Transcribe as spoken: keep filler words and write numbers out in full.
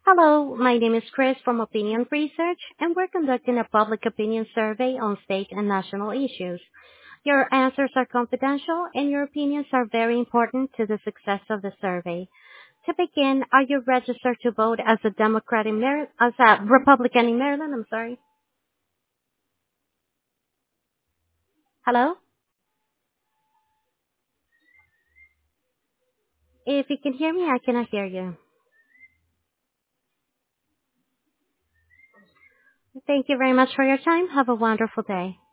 Hello, my name is Chris from Opinion Research, and we're conducting a public opinion survey on state and national issues. Your answers are confidential, and your opinions are very important to the success of the survey. To begin, are you registered to vote as a Democrat in Maryland, as a Republican in Maryland? I'm sorry. Hello? If you can hear me, I cannot hear you. Thank you very much for your time. Have a wonderful day.